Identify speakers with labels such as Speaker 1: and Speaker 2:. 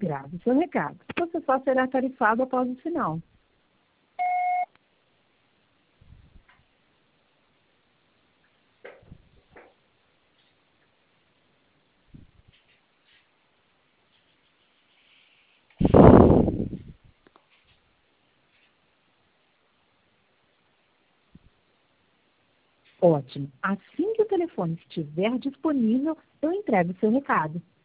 Speaker 1: grave seu recado. Você só será tarifado após o sinal. Ótimo. Assim que o telefone estiver disponível, eu entrego o seu recado.